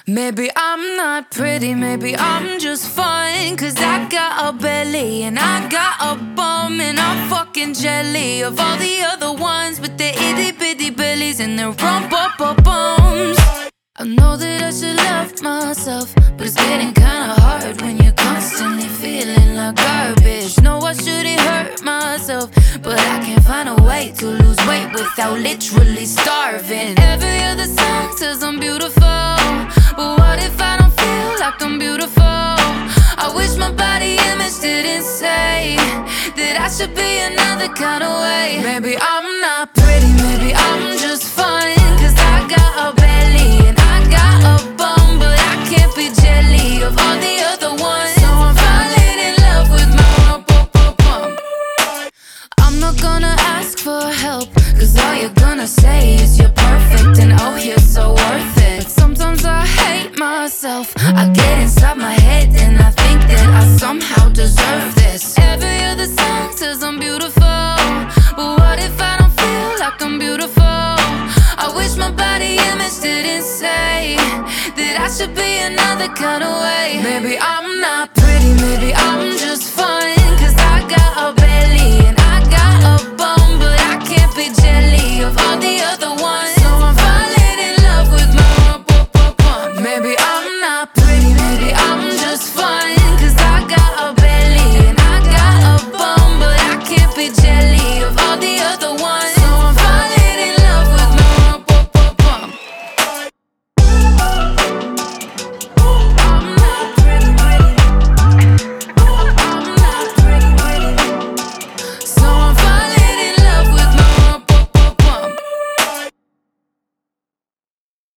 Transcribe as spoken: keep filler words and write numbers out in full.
Maybe I'm not pretty, maybe I'm just fine. Cause I got a belly and I got a bum, and I'm fucking jelly of all the other ones with their itty bitty bellies and their rump up up bums. I know that I should love myself, but it's getting kinda hard when you're constantly feeling like garbage. No, I shouldn't hurt myself, but I can't find a way to lose weight without literally starving. Every other song says I'm beautiful, but what if I don't feel like I'm beautiful? I wish my body image didn't say that I should be another kind of way. Maybe I'm not pretty, maybe I'm just fine. Cause I got a belly and I got a bum, but I can't be jelly of all the other ones. So I'm falling in love with my rump up up bum. I'm not gonna ask for help, cause all you're gonna say is you're perfect and oh you're so worth it. But sometimes I hate myself, I get inside my head and I think that I somehow deserve this. Every other song says I'm beautiful, but what if I don't feel like I'm beautiful? I wish my body image didn't say that I should be another kind of way. Maybe I'm not pretty, maybe